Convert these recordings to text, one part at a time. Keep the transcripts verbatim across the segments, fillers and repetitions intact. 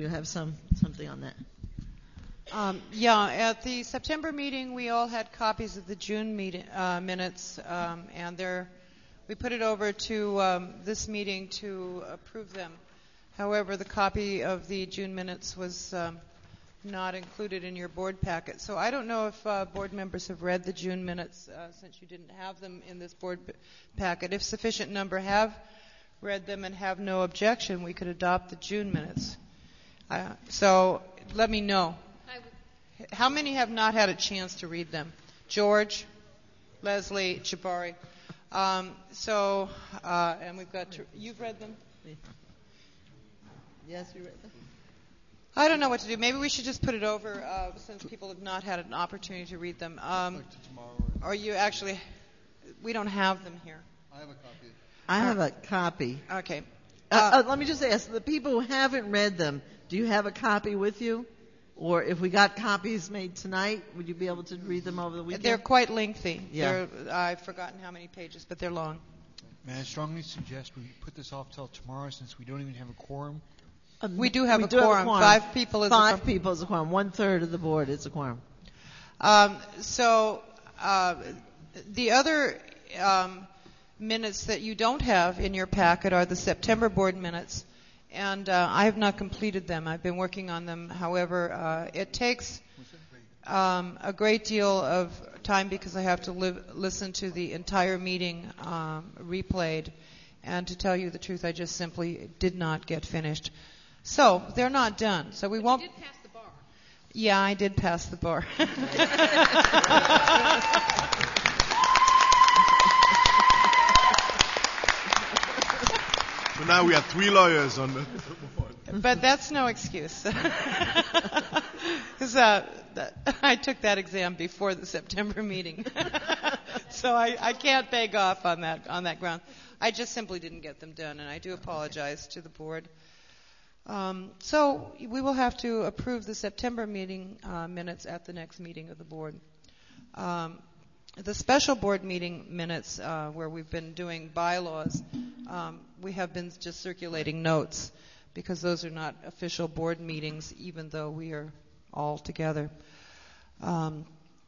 You have some something on that? Um, yeah, at the September meeting, we all had copies of the June meeting, uh, minutes, um, and they're, we put it over to um, this meeting to approve them. However, the copy of the June minutes was um, not included in your board packet. So I don't know if uh, board members have read the June minutes uh, since you didn't have them in this board p- packet. If sufficient number have read them and have no objection, we could adopt the June minutes. Uh, so let me know. How many have not had a chance to read them? George, Leslie, Jabari. Um, so, uh, and we've got, to, you've read them? Yes, you read them. I don't know what to do. Maybe we should just put it over uh, since people have not had an opportunity to read them. Um, Like to tomorrow. or you actually, we don't have them here. I have a copy. I have a copy. Okay. Uh, Uh, uh, let me just ask, the people who haven't read them, do you have a copy with you? Or if we got copies made tonight, would you be able to read them over the weekend? They're quite lengthy. Yeah. They're, I've forgotten how many pages, but they're long. May I strongly suggest we put this off till tomorrow since we don't even have a quorum? Um, We do have we a do have quorum. Five people is a Five quorum. people is a quorum. One third of the board is a quorum. Um, so uh, the other um, minutes that you don't have in your packet are the September board minutes, and uh, I have not completed them. I've been working on them. However, uh, it takes um, a great deal of time because I have to live, listen to the entire meeting um, replayed, and to tell you the truth, I just simply did not get finished. So they're not done. So we But won't. you did pass the bar. Yeah, I did pass the bar. So now we have three lawyers on the But that's no excuse. Because uh, th- I took that exam before the September meeting. So I, I can't beg off on that on that ground. I just simply didn't get them done, and I do apologize to the board. Um, so we will have to approve the September meeting uh, minutes at the next meeting of the board. Um, the special board meeting minutes, uh, where we've been doing bylaws, um, we have been just circulating notes because those are not official board meetings, even though we are all together. Um,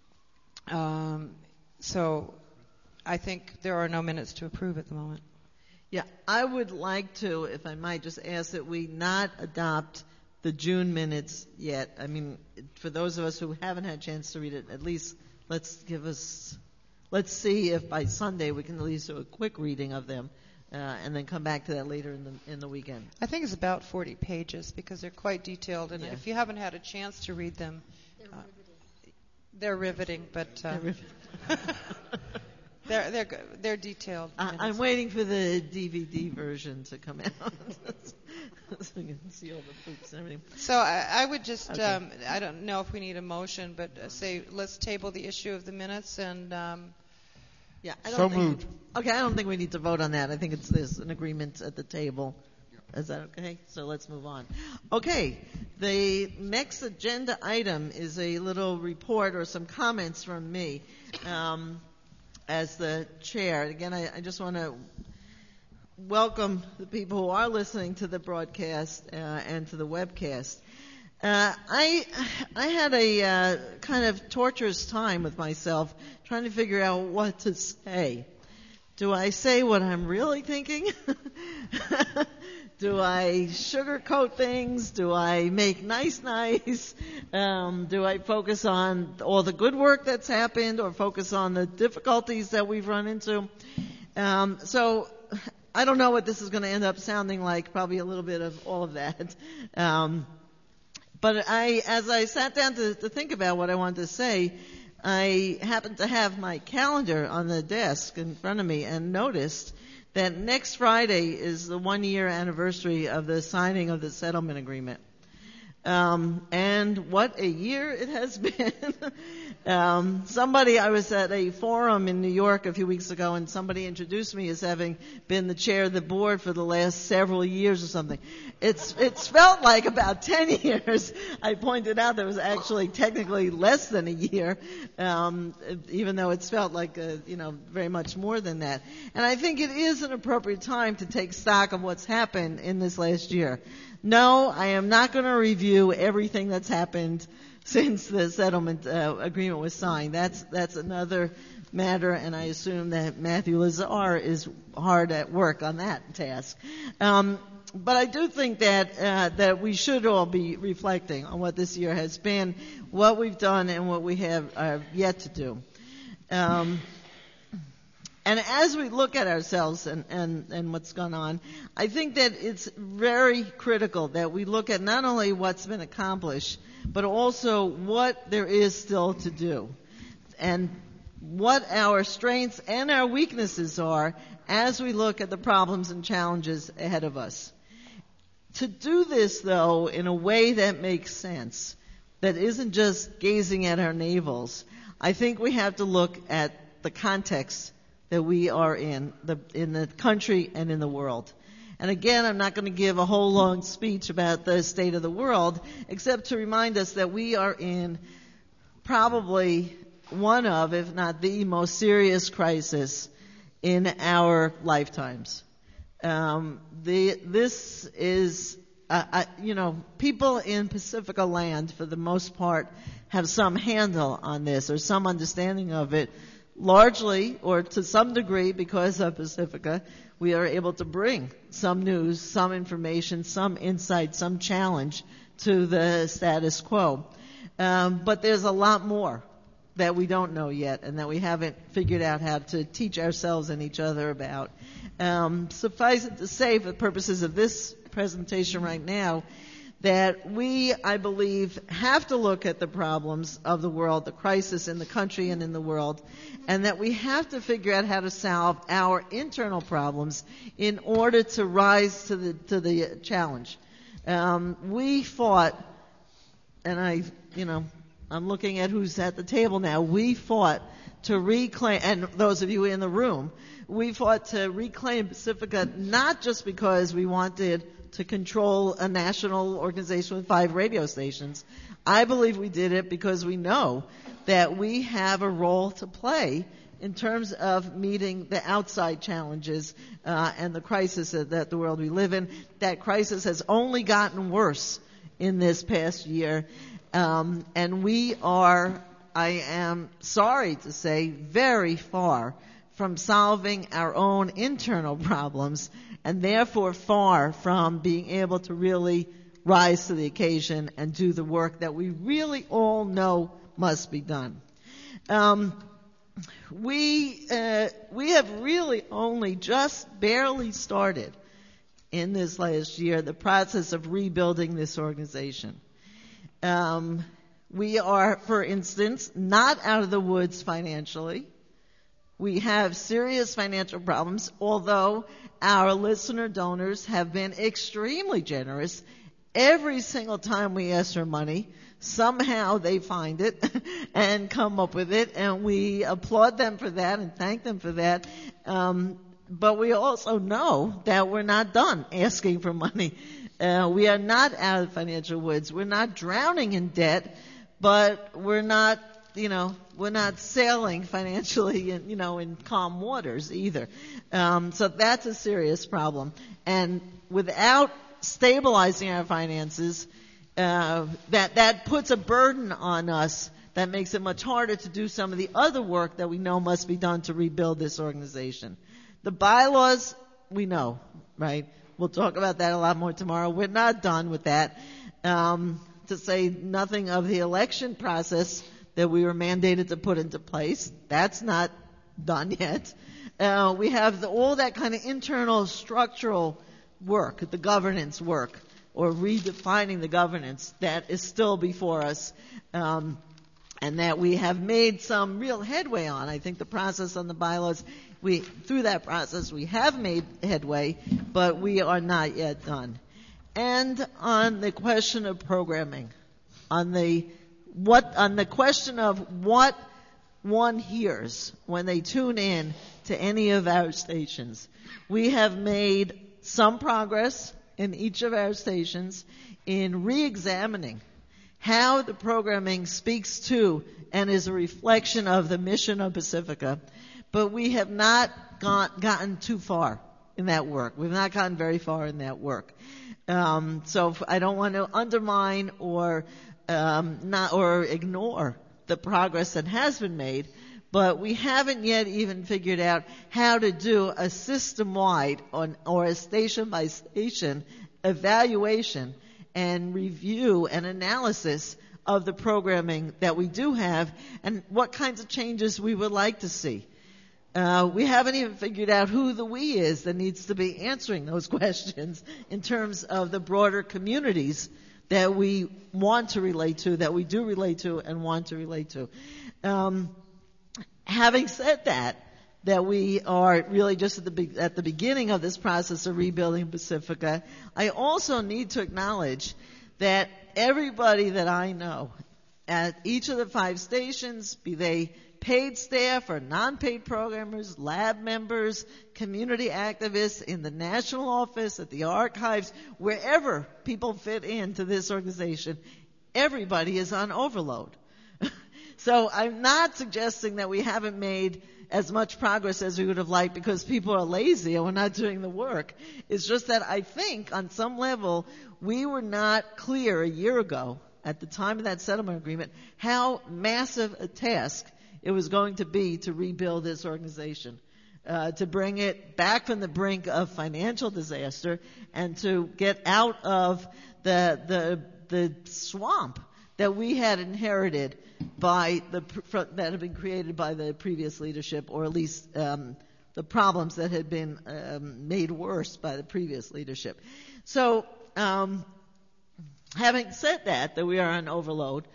um, so I think there are no minutes to approve at the moment. Yeah, I would like to, if I might, just ask that we not adopt the June minutes yet. I mean, for those of us who haven't had a chance to read it, at least let's give us, let's see if by Sunday we can at least do a quick reading of them, uh, and then come back to that later in the in the weekend. I think it's about forty pages because they're quite detailed, and Yeah. if you haven't had a chance to read them, They're uh, riveting. they're riveting, but uh, they're they're go- they're detailed. I, minutes. I'm waiting for the D V D version to come out, so we can see all the poops and everything. So I, I would just, Okay. um, I don't know if we need a motion, but uh, say let's table the issue of the minutes and. Um, Yeah, I don't So think, moved. Okay, I don't think we need to vote on that. I think it's there's an agreement at the table. Is that okay? So let's move on. Okay, the next agenda item is a little report or some comments from me um, as the chair. Again, I, I just want to welcome the people who are listening to the broadcast uh, and to the webcast. Uh, I I had a uh, kind of torturous time with myself trying to figure out what to say. Do I say what I'm really thinking? Do I sugarcoat things? Do I make nice nice? Um, do I focus on all the good work that's happened or focus on the difficulties that we've run into? Um, so I don't know what this is going to end up sounding like, probably a little bit of all of that. Um, But I, as I sat down to, to think about what I wanted to say, I happened to have my calendar on the desk in front of me and noticed that next Friday is the one-year anniversary of the signing of the settlement agreement. Um, and what a year it has been. um, somebody, I was at a forum in New York a few weeks ago, and somebody introduced me as having been the chair of the board for the last several years or something. It's it's felt like about ten years. I pointed out that it was actually technically less than a year, um, even though it's felt like a, you know very much more than that. And I think it is an appropriate time to take stock of what's happened in this last year. No, I am not going to review everything that's happened since the settlement uh, agreement was signed. That's that's another matter, and I assume that Matthew Lazar is hard at work on that task. Um, but I do think that uh, that we should all be reflecting on what this year has been, what we've done, and what we have uh, yet to do. Um, And as we look at ourselves and, and, and what's gone on, I think that it's very critical that we look at not only what's been accomplished, but also what there is still to do, and what our strengths and our weaknesses are as we look at the problems and challenges ahead of us. To do this, though, in a way that makes sense, that isn't just gazing at our navels, I think we have to look at the context that we are in, the, in the country and in the world. And again, I'm not going to give a whole long speech about the state of the world, except to remind us that we are in probably one of, if not the most serious crisis in our lifetimes. Um, the, this is, uh, uh, you know, people in Pacifica land, for the most part, have some handle on this or some understanding of it. Largely, or to some degree, because of Pacifica, we are able to bring some news, some information, some insight, some challenge to the status quo. Um, but there's a lot more that we don't know yet and that we haven't figured out how to teach ourselves and each other about. Um, suffice it to say, for the purposes of this presentation right now, that we, I believe, have to look at the problems of the world, the crisis in the country and in the world, and that we have to figure out how to solve our internal problems in order to rise to the to the challenge. Um, we fought, and I, you know, I'm looking at who's at the table now. We fought to reclaim, and those of you in the room, we fought to reclaim Pacifica not just because we wanted to control a national organization with five radio stations. I believe we did it because we know that we have a role to play in terms of meeting the outside challenges uh, and the crisis that the world we live in. That crisis has only gotten worse in this past year. Um, and we are, I am sorry to say, very far from solving our own internal problems, and therefore far from being able to really rise to the occasion and do the work that we really all know must be done. Um, we uh, we have really only just barely started in this last year the process of rebuilding this organization. Um, we are, for instance, not out of the woods financially. We have serious financial problems, although our listener donors have been extremely generous. Every single time we ask for money, somehow they find it and come up with it, and we applaud them for that and thank them for that. Um, but we also know that we're not done asking for money. Uh, we are not out of the financial woods. We're not drowning in debt, but we're not You know, we're not sailing financially, in, you know, in calm waters either. Um, so that's a serious problem. And without stabilizing our finances, uh, that that puts a burden on us that makes it much harder to do some of the other work that we know must be done to rebuild this organization. The bylaws, we know, right? We'll talk about that a lot more tomorrow. We're not done with that. Um, to say nothing of the election process that we were mandated to put into place. That's not done yet. Uh, we have the, all that kind of internal structural work, the governance work, or redefining the governance that is still before us, um, and that we have made some real headway on. I think the process on the bylaws, we through that process we have made headway, but we are not yet done. and on the question of programming, on the what on the question of what one hears when they tune in to any of our stations. We have made some progress in each of our stations in re-examining how the programming speaks to and is a reflection of the mission of Pacifica, but we have not got, gotten too far in that work. We've not gotten very far in that work. Um, so I don't want to undermine or um, not or ignore the progress that has been made, but we haven't yet even figured out how to do a system-wide on, or a station-by-station evaluation and review and analysis of the programming that we do have and what kinds of changes we would like to see. Uh, we haven't even figured out who the we is that needs to be answering those questions in terms of the broader communities that we want to relate to, that we do relate to and want to relate to. Um, having said that, that we are really just at the be- at the beginning of this process of rebuilding Pacifica, I also need to acknowledge that everybody that I know at each of the five stations, be they paid staff or non-paid programmers, lab members, community activists in the national office, at the archives, wherever people fit into this organization, everybody is on overload. So I'm not suggesting that we haven't made as much progress as we would have liked because people are lazy and we're not doing the work. It's just that I think on some level we were not clear a year ago at the time of that settlement agreement how massive a task it was going to be to rebuild this organization, uh, to bring it back from the brink of financial disaster and to get out of the the the swamp that we had inherited by the that had been created by the previous leadership, or at least um, the problems that had been um, made worse by the previous leadership. So, um, having said that, that we are on overload,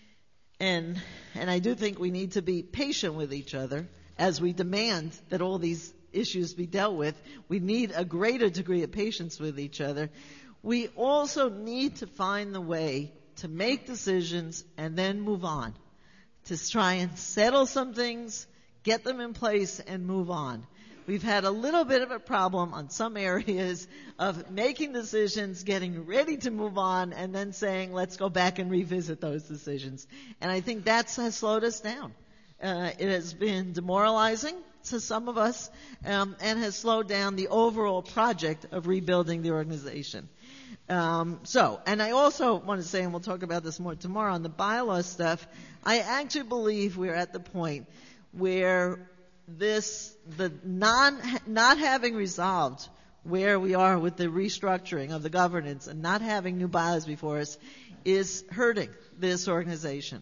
and and I do think we need to be patient with each other as we demand that all these issues be dealt with. We need a greater degree of patience with each other. We also need to find the way to make decisions and then move on, to try and settle some things, get them in place, and move on. We've had a little bit of a problem on some areas of making decisions, getting ready to move on, and then saying, let's go back and revisit those decisions. And I think that has slowed us down. Uh, it has been demoralizing to some of us, um, and has slowed down the overall project of rebuilding the organization. Um, so, and I also want to say, and we'll talk about this more tomorrow, on the bylaw stuff, I actually believe we're at the point where this, the non, not having resolved where we are with the restructuring of the governance and not having new bylaws before us is hurting this organization.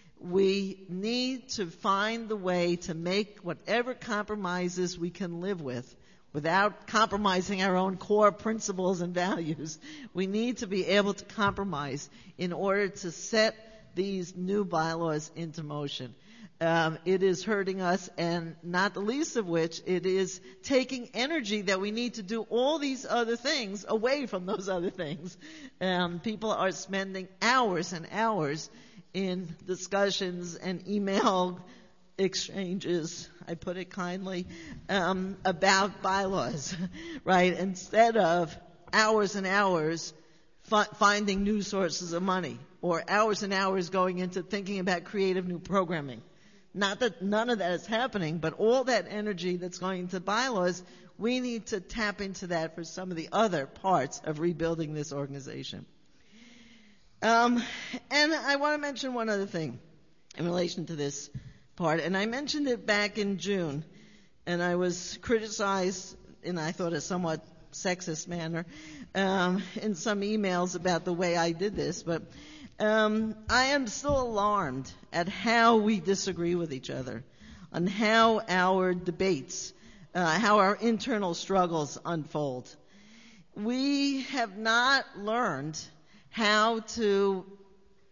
We need to find the way to make whatever compromises we can live with without compromising our own core principles and values. We need to be able to compromise in order to set these new bylaws into motion. Um, it is hurting us, and not the least of which, it is taking energy that we need to do all these other things away from those other things. Um, people are spending hours and hours in discussions and email exchanges, I put it kindly, um, about bylaws, right? Instead of hours and hours fi- finding new sources of money, or hours and hours going into thinking about creative new programming. Not that none of that is happening, but all that energy that's going into bylaws, we need to tap into that for some of the other parts of rebuilding this organization. Um, and I want to mention one other thing in relation to this part, and I mentioned it back in June, and I was criticized in, I thought, a somewhat sexist manner um, in some emails about the way I did this, but um, I am still alarmed at how we disagree with each other, on how our debates, uh, how our internal struggles unfold. We have not learned how to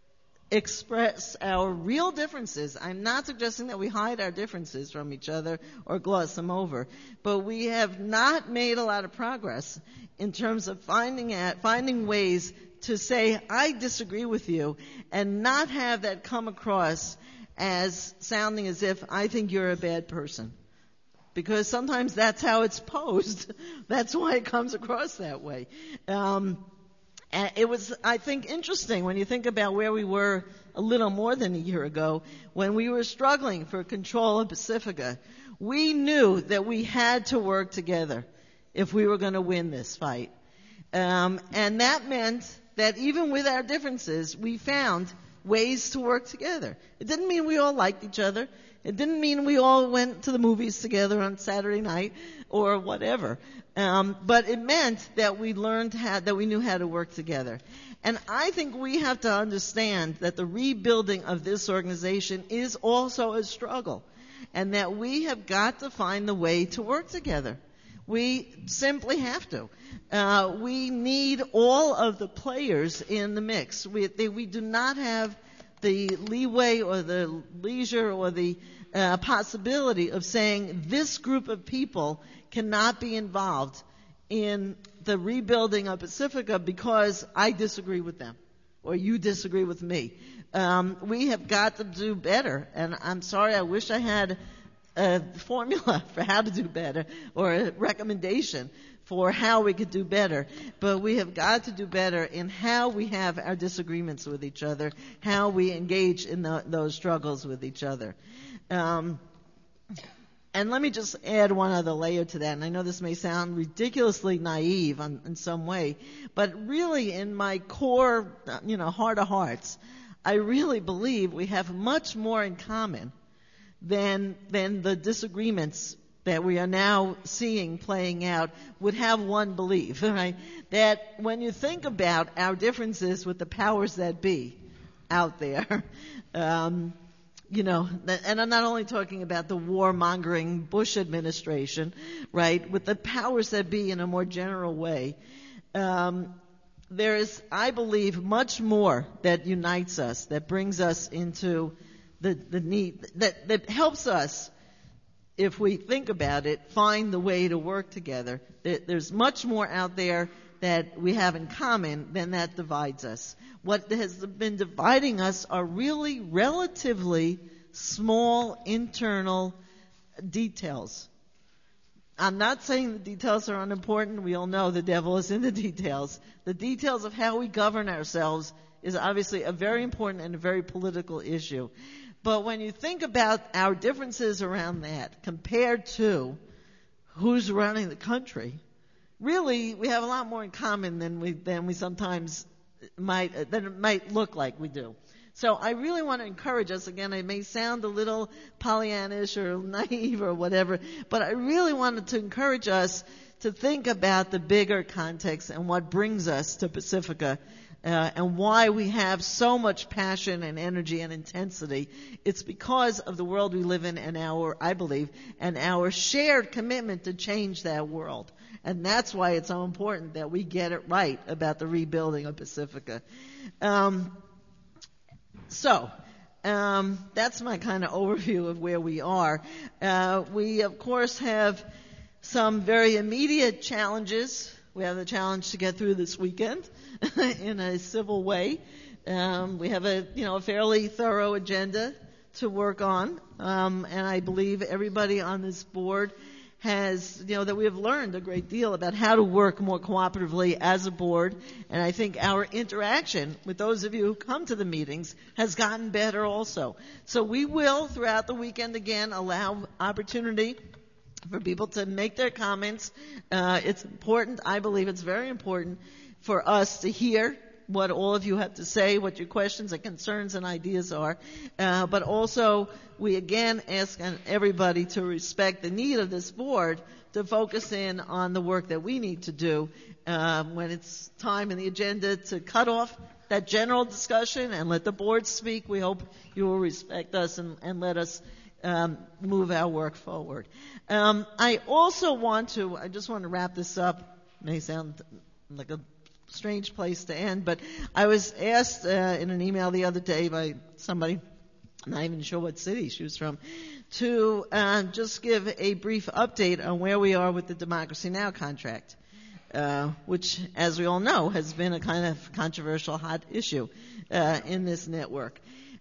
express our real differences. I'm not suggesting that we hide our differences from each other or gloss them over, but we have not made a lot of progress in terms of finding at, finding ways to say, I disagree with you, and not have that come across as sounding as if I think you're a bad person. Because sometimes that's how it's posed. That's why it comes across that way. Um, And it was, I think, interesting when you think about where we were a little more than a year ago when we were struggling for control of Pacifica. We knew that we had to work together if we were going to win this fight. Um, and that meant that even with our differences, we found ways to work together. It didn't mean we all liked each other. It didn't mean we all went to the movies together on Saturday night or whatever. Um, but it meant that we learned how, that we knew how to work together. And I think we have to understand that the rebuilding of this organization is also a struggle, and that we have got to find the way to work together. We simply have to. Uh, we need all of the players in the mix. We, they, we do not have the leeway or the leisure or the uh, possibility of saying this group of people cannot be involved in the rebuilding of Pacifica because I disagree with them or you disagree with me. Um, we have got to do better, and I'm sorry, I wish I had a formula for how to do better or a recommendation for how we could do better. But we have got to do better in how we have our disagreements with each other, how we engage in the, those struggles with each other. Um, and let me just add one other layer to that, and I know this may sound ridiculously naive on, in some way, but really in my core, you know, heart of hearts, I really believe we have much more in common than than the disagreements that we are now seeing playing out would have one believe, right? That when you think about our differences with the powers that be out there, um, you know, and I'm not only talking about the warmongering Bush administration, right, with the powers that be in a more general way, um, there is, I believe, much more that unites us, that brings us into the, the need, that, that helps us, if we think about it, find the way to work together. There's much more out there that we have in common than that divides us. What has been dividing us are really relatively small internal details. I'm not saying the details are unimportant. We all know the devil is in the details. The details of how we govern ourselves is obviously a very important and a very political issue. But when you think about our differences around that compared to who's running the country, really we have a lot more in common than we than we sometimes might than it might look like we do. So I really want to encourage us, again, I may sound a little Pollyannish or naive or whatever, but I really wanted to encourage us to think about the bigger context and what brings us to Pacifica. Uh, and why we have so much passion and energy and intensity. It's because of the world we live in and our, I believe, and our shared commitment to change that world. And that's why it's so important that we get it right about the rebuilding of Pacifica. Um, so, um, that's my kind of overview of where we are. Uh, we, of course, have some very immediate challenges. We have the challenge to get through this weekend in a civil way. Um, we have a, you know, a fairly thorough agenda to work on, um, and I believe everybody on this board has, you know, that we have learned a great deal about how to work more cooperatively as a board, and I think our interaction with those of you who come to the meetings has gotten better also. So we will, throughout the weekend again, allow opportunity for people to make their comments. Uh, it's important, I believe it's very important for us to hear what all of you have to say, what your questions and concerns and ideas are. Uh, but also, we again ask everybody to respect the need of this board to focus in on the work that we need to do uh, when it's time in the agenda to cut off that general discussion and let the board speak. We hope you will respect us and, and let us Um, move our work forward. Um, I also want to, I just want to wrap this up. It may sound like a strange place to end. But I was asked uh, in an email the other day by somebody, I'm not even sure what city she was from, to uh, just give a brief update on where we are with the Democracy Now! Contract, uh, which, as we all know, has been a kind of controversial, hot issue uh, in this network.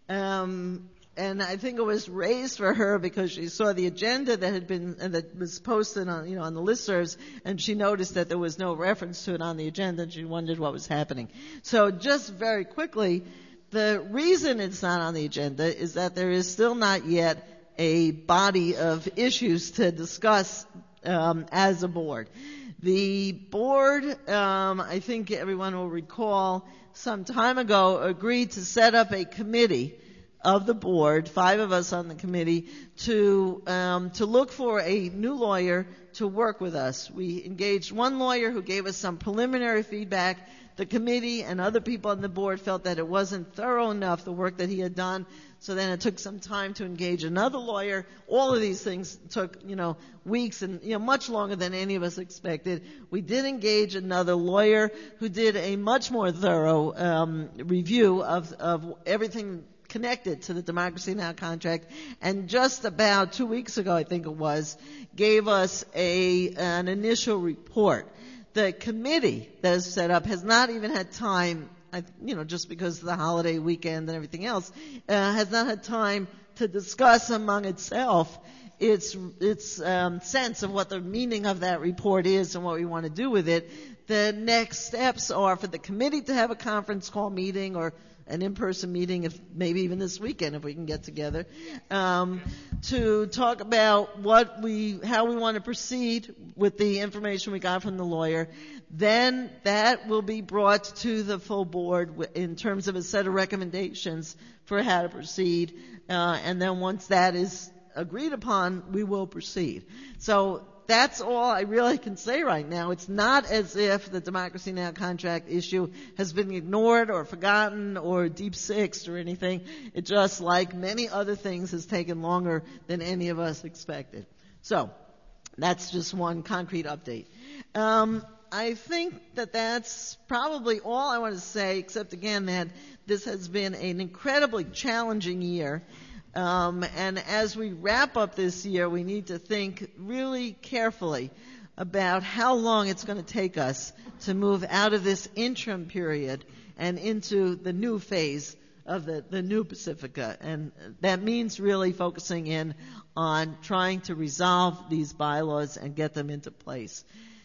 Um, and I think it was raised for her because she saw the agenda that had been uh, that was posted on, you know, on the listservs, and she noticed that there was no reference to it on the agenda, and she wondered what was happening. So, just very quickly, the reason it's not on the agenda is that there is still not yet a body of issues to discuss um, as a board. The board, um, I think everyone will recall, some time ago agreed to set up a committee of the board, five of us on the committee, to um, to look for a new lawyer to work with us. We engaged one lawyer who gave us some preliminary feedback. The committee and other people on the board felt that it wasn't thorough enough, the work that he had done. So then it took some time to engage another lawyer. All of these things took, you know, weeks and, you know, much longer than any of us expected. We did engage another lawyer who did a much more thorough um, review of, of everything connected to the Democracy Now! Contract, and just about two weeks ago, I think it was, gave us a an initial report. The committee that is set up has not even had time, you know, just because of the holiday weekend and everything else, uh, has not had time to discuss among itself its its um, sense of what the meaning of that report is and what we want to do with it. The next steps are for the committee to have a conference call meeting or an in-person meeting, if maybe even this weekend if we can get together, um, to talk about what we, how we want to proceed with the information we got from the lawyer. Then that will be brought to the full board in terms of a set of recommendations for how to proceed. Uh, and then once that is agreed upon, we will proceed. So that's all I really can say right now. It's not as if the Democracy Now! Contract issue has been ignored or forgotten or deep-sixed or anything. It just, like many other things, has taken longer than any of us expected. So that's just one concrete update. Um, I think that that's probably all I want to say, except again that this has been an incredibly challenging year. Um, and as we wrap up this year, we need to think really carefully about how long it's going to take us to move out of this interim period and into the new phase of the, the new Pacifica. And that means really focusing in on trying to resolve these bylaws and get them into place.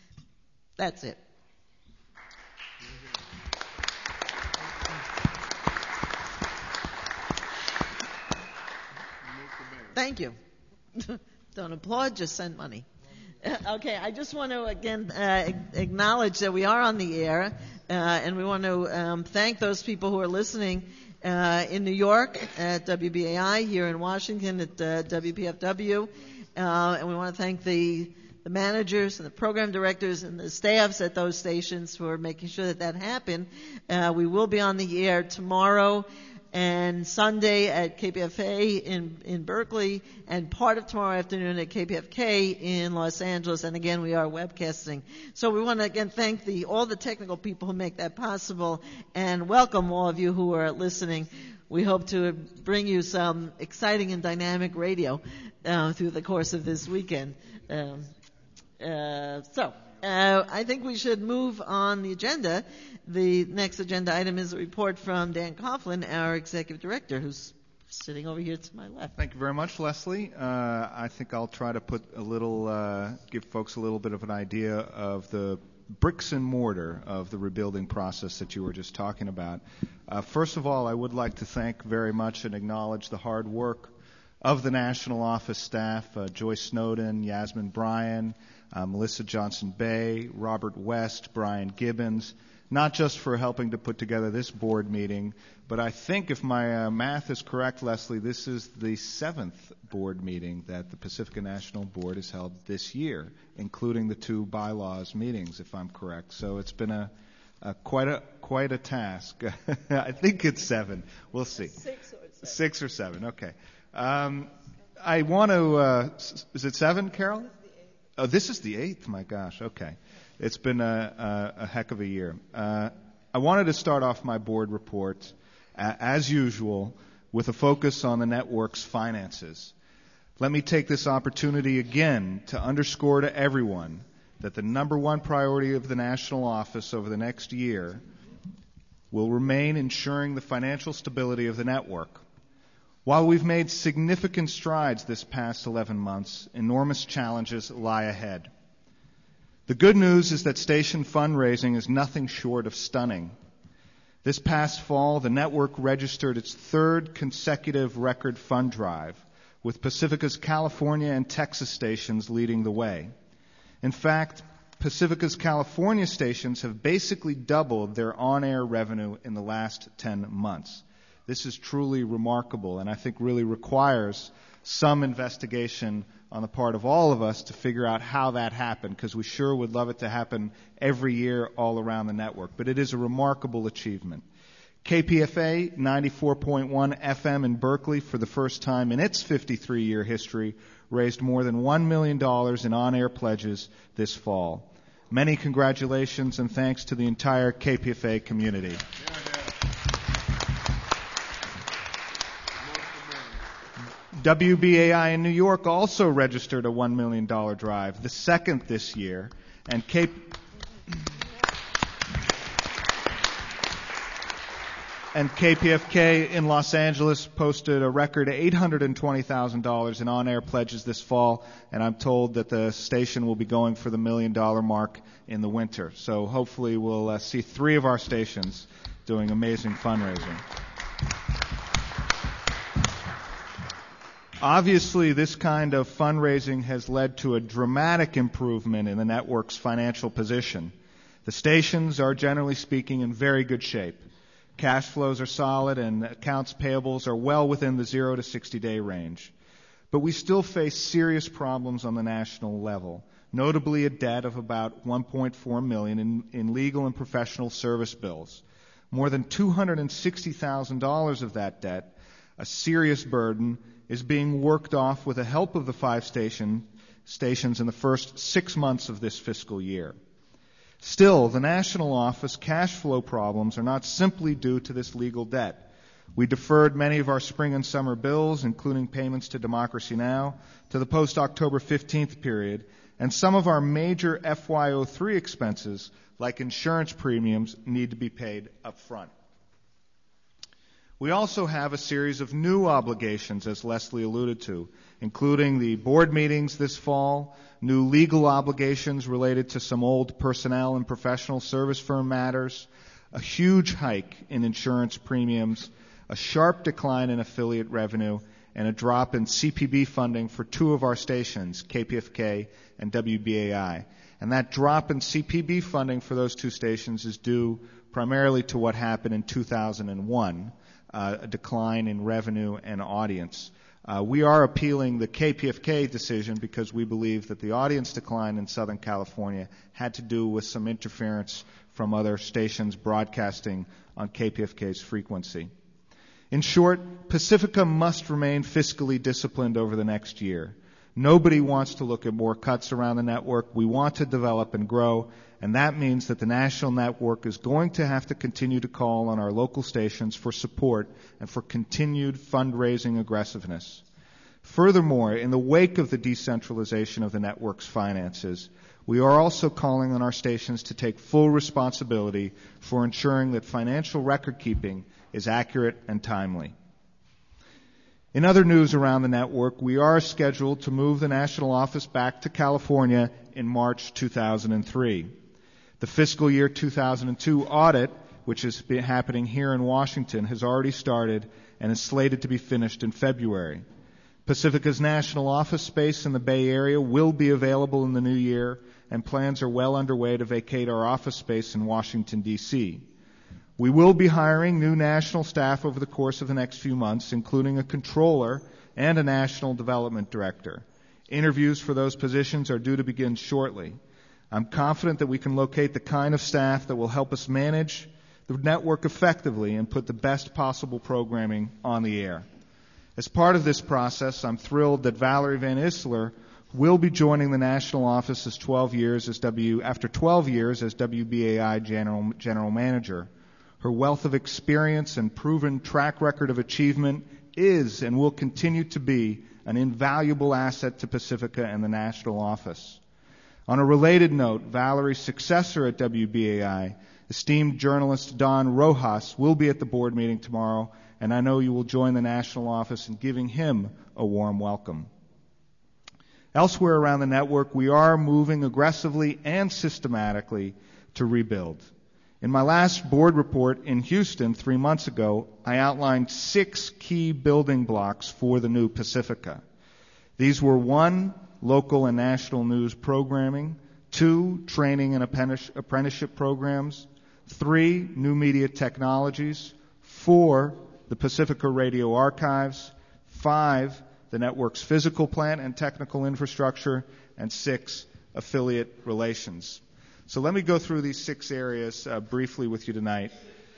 That's it. Thank you. Don't applaud, just send money. Okay, I just want to again uh, acknowledge that we are on the air, uh, and we want to um, thank those people who are listening uh, in New York at W B A I, here in Washington at uh, W P F W, uh, and we want to thank the the managers and the program directors and the staffs at those stations for making sure that that happened. Uh, we will be on the air tomorrow and Sunday at K P F A in, in Berkeley, and part of tomorrow afternoon at K P F K in Los Angeles. And again, we are webcasting. So we want to again thank the, all the technical people who make that possible, and welcome all of you who are listening. We hope to bring you some exciting and dynamic radio uh, through the course of this weekend. Um, uh, so uh, I think we should move on the agenda. The next agenda item is a report from Dan Coughlin, our Executive Director, who's sitting over here to my left. Thank you very much, Leslie. Uh, I think I'll try to put a little, uh, give folks a little bit of an idea of the bricks and mortar of the rebuilding process that you were just talking about. Uh, first of all, I would like to thank very much and acknowledge the hard work of the national office staff, uh, Joyce Snowden, Yasmin Bryan, uh, Melissa Johnson-Bay, Robert West, Brian Gibbons, not just for helping to put together this board meeting, but I think if my uh, math is correct, Leslie, this is the seventh board meeting that the Pacifica National Board has held this year, including the two bylaws meetings, if I'm correct. So it's been a, a quite a quite a task. I think it's seven. We'll see. Six or seven. Six or seven. Okay. Um, I want to. Uh, is it seven, Carol? Oh, this is the eighth. My gosh. Okay. It's been a, a, a heck of a year. Uh, I wanted to start off my board report, uh, as usual, with a focus on the network's finances. Let me take this opportunity again to underscore to everyone that the number one priority of the national office over the next year will remain ensuring the financial stability of the network. While we've made significant strides this past eleven months, enormous challenges lie ahead. The good news is that station fundraising is nothing short of stunning. This past fall, the network registered its third consecutive record fund drive, with Pacifica's California and Texas stations leading the way. In fact, Pacifica's California stations have basically doubled their on-air revenue in the last ten months. This is truly remarkable, and I think really requires some investigation on the part of all of us to figure out how that happened, because we sure would love it to happen every year all around the network. But it is a remarkable achievement. K P F A ninety-four point one F M in Berkeley, for the first time in its fifty-three-year history, raised more than one million dollars in on-air pledges this fall. Many congratulations and thanks to the entire K P F A community. W B A I in New York also registered a one million dollars drive, the second this year, and K... And K P F K in Los Angeles posted a record eight hundred twenty thousand dollars in on-air pledges this fall, and I'm told that the station will be going for the million-dollar mark in the winter. So hopefully we'll uh, see three of our stations doing amazing fundraising. Obviously, this kind of fundraising has led to a dramatic improvement in the network's financial position. The stations are, generally speaking, in very good shape. Cash flows are solid and accounts payables are well within the zero to sixty day range. But we still face serious problems on the national level, notably a debt of about one point four million dollars in, in legal and professional service bills. More than two hundred sixty thousand dollars of that debt, a serious burden, is being worked off with the help of the five station, stations in the first six months of this fiscal year. Still, the national office cash flow problems are not simply due to this legal debt. We deferred many of our spring and summer bills, including payments to Democracy Now!, to the post-October fifteenth period, and some of our major F Y oh three expenses, like insurance premiums, need to be paid up front. We also have a series of new obligations, as Leslie alluded to, including the board meetings this fall, new legal obligations related to some old personnel and professional service firm matters, a huge hike in insurance premiums, a sharp decline in affiliate revenue, and a drop in C P B funding for two of our stations, K P F K and W B A I. And that drop in C P B funding for those two stations is due primarily to what happened in two thousand one, uh, a decline in revenue and audience. Uh, we are appealing the K P F K decision because we believe that the audience decline in Southern California had to do with some interference from other stations broadcasting on K P F K's frequency. In short, Pacifica must remain fiscally disciplined over the next year. Nobody wants to look at more cuts around the network. We want to develop and grow, and that means that the national network is going to have to continue to call on our local stations for support and for continued fundraising aggressiveness. Furthermore, in the wake of the decentralization of the network's finances, we are also calling on our stations to take full responsibility for ensuring that financial record keeping is accurate and timely. In other news around the network, we are scheduled to move the national office back to California in March two thousand three. The fiscal year two thousand two audit, which is happening here in Washington, has already started and is slated to be finished in February. Pacifica's national office space in the Bay Area will be available in the new year, and plans are well underway to vacate our office space in Washington, D C We will be hiring new national staff over the course of the next few months, including a controller and a national development director. Interviews for those positions are due to begin shortly. I'm confident that we can locate the kind of staff that will help us manage the network effectively and put the best possible programming on the air. As part of this process, I'm thrilled that Valerie Van Isler, will be joining the national office as twelve years as W after twelve years as W B A I general general manager. Her wealth of experience and proven track record of achievement is and will continue to be an invaluable asset to Pacifica and the national office. On a related note, Valerie's successor at W B A I, esteemed journalist Don Rojas, will be at the board meeting tomorrow, and I know you will join the national office in giving him a warm welcome. Elsewhere around the network, we are moving aggressively and systematically to rebuild. In my last board report in Houston three months ago, I outlined six key building blocks for the new Pacifica. These were one, local and national news programming, two, training and apprenticeship programs, three, new media technologies, four, the Pacifica Radio Archives, five, the network's physical plant and technical infrastructure, and six, affiliate relations. So let me go through these six areas uh, briefly with you tonight.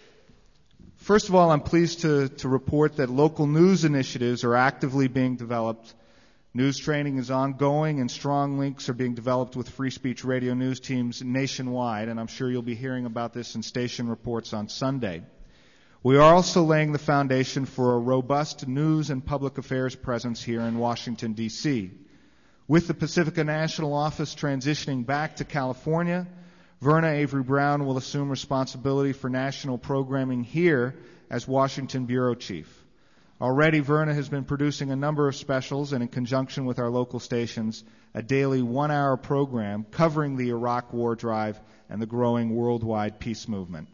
First of all, I'm pleased to, to report that local news initiatives are actively being developed. News training is ongoing, and strong links are being developed with free speech radio news teams nationwide, and I'm sure you'll be hearing about this in station reports on Sunday. We are also laying the foundation for a robust news and public affairs presence here in Washington, D C With the Pacifica National Office transitioning back to California, Verna Avery Brown will assume responsibility for national programming here as Washington Bureau Chief. Already, Verna has been producing a number of specials, and in conjunction with our local stations, a daily one-hour program covering the Iraq War Drive and the growing worldwide peace movement.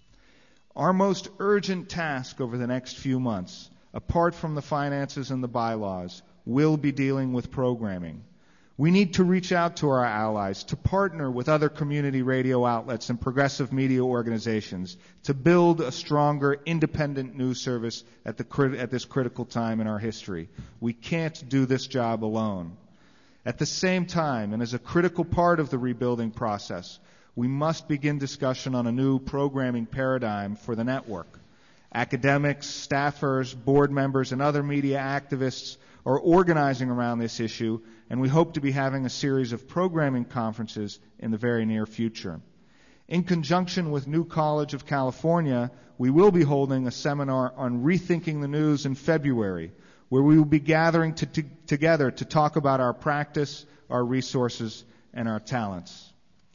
Our most urgent task over the next few months, apart from the finances and the bylaws, will be dealing with programming. We need to reach out to our allies, to partner with other community radio outlets and progressive media organizations to build a stronger, independent news service at, the crit- at this critical time in our history. We can't do this job alone. At the same time, and as a critical part of the rebuilding process, we must begin discussion on a new programming paradigm for the network. Academics, staffers, board members, and other media activists are organizing around this issue, and we hope to be having a series of programming conferences in the very near future. In conjunction with New College of California, we will be holding a seminar on rethinking the news in February, where we will be gathering to, to, together to talk about our practice, our resources, and our talents.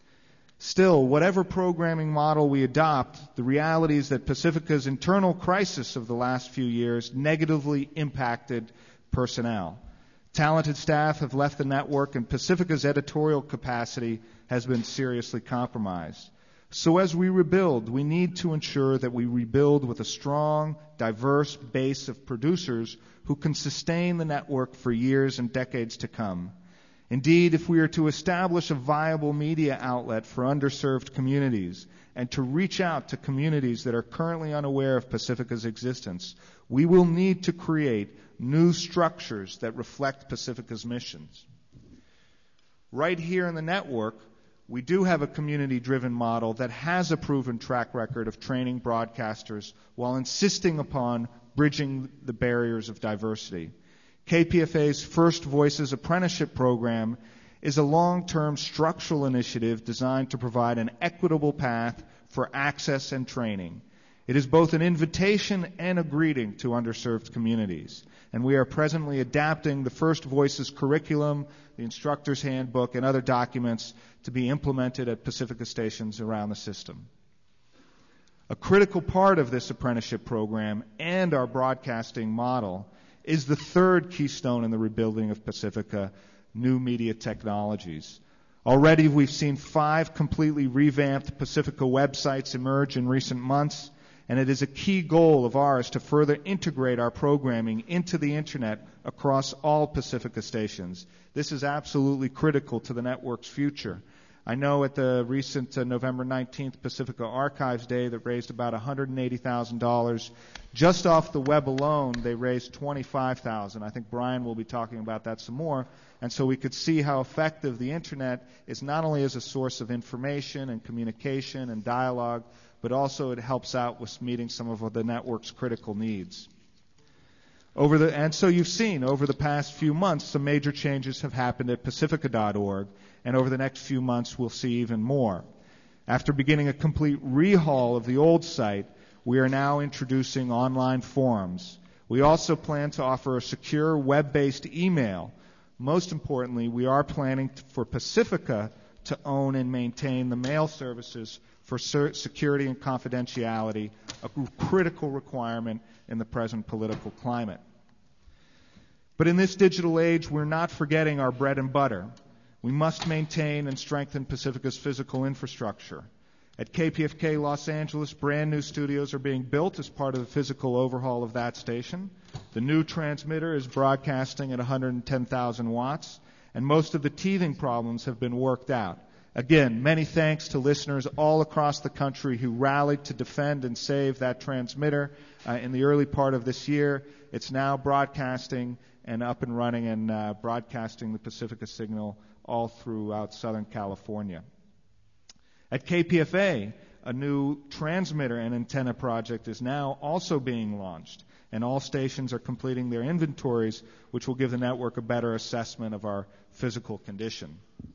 Still, whatever programming model we adopt, the reality is that Pacifica's internal crisis of the last few years negatively impacted personnel. Talented staff have left the network, and Pacifica's editorial capacity has been seriously compromised. So as we rebuild, we need to ensure that we rebuild with a strong, diverse base of producers who can sustain the network for years and decades to come. Indeed, if we are to establish a viable media outlet for underserved communities and to reach out to communities that are currently unaware of Pacifica's existence, we will need to create new structures that reflect Pacifica's missions. Right here in the network, we do have a community-driven model that has a proven track record of training broadcasters while insisting upon bridging the barriers of diversity. K P F A's First Voices apprenticeship program is a long-term structural initiative designed to provide an equitable path for access and training. It is both an invitation and a greeting to underserved communities. And we are presently adapting the First Voices curriculum, the instructor's handbook, and other documents to be implemented at Pacifica stations around the system. A critical part of this apprenticeship program and our broadcasting model is the third keystone in the rebuilding of Pacifica, new media technologies. Already we've seen five completely revamped Pacifica websites emerge in recent months, and it is a key goal of ours to further integrate our programming into the Internet across all Pacifica stations. This is absolutely critical to the network's future. I know at the recent uh, November nineteenth Pacifica Archives Day that raised about one hundred eighty thousand dollars. Just off the web alone, they raised twenty-five thousand dollars. I think Brian will be talking about that some more. And so we could see how effective the Internet is not only as a source of information and communication and dialogue, but also it helps out with meeting some of the network's critical needs. Over the, and so you've seen over the past few months some major changes have happened at Pacifica dot org, and over the next few months we'll see even more. After beginning a complete rehaul of the old site, we are now introducing online forums. We also plan to offer a secure web-based email. Most importantly, we are planning for Pacifica to own and maintain the mail services for security and confidentiality, a critical requirement in the present political climate. But in this digital age, we're not forgetting our bread and butter. We must maintain and strengthen Pacifica's physical infrastructure. At K P F K Los Angeles, brand new studios are being built as part of the physical overhaul of that station. The new transmitter is broadcasting at one hundred ten thousand watts, and most of the teething problems have been worked out. Again, many thanks to listeners all across the country who rallied to defend and save that transmitter uh, in the early part of this year. It's now broadcasting and up and running and uh, broadcasting the Pacifica signal all throughout Southern California. At K P F A, a new transmitter and antenna project is now also being launched, and all stations are completing their inventories, which will give the network a better assessment of our physical condition.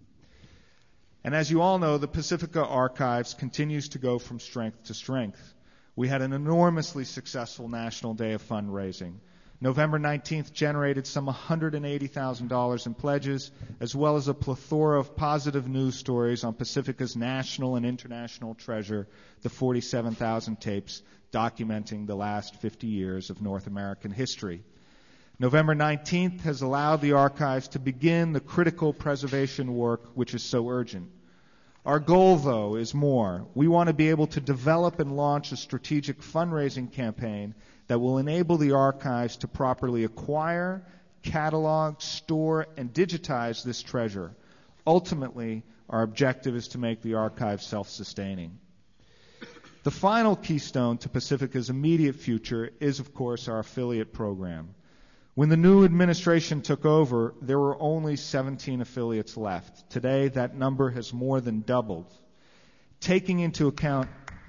And as you all know, the Pacifica Archives continues to go from strength to strength. We had an enormously successful National Day of fundraising. November nineteenth generated some one hundred eighty thousand dollars in pledges, as well as a plethora of positive news stories on Pacifica's national and international treasure, the forty-seven thousand tapes documenting the last fifty years of North American history. November nineteenth has allowed the archives to begin the critical preservation work which is so urgent. Our goal, though, is more. We want to be able to develop and launch a strategic fundraising campaign that will enable the archives to properly acquire, catalog, store, and digitize this treasure. Ultimately, our objective is to make the archive self-sustaining. The final keystone to Pacifica's immediate future is, of course, our affiliate program. When the new administration took over, there were only seventeen affiliates left. Today, that number has more than doubled. Taking into account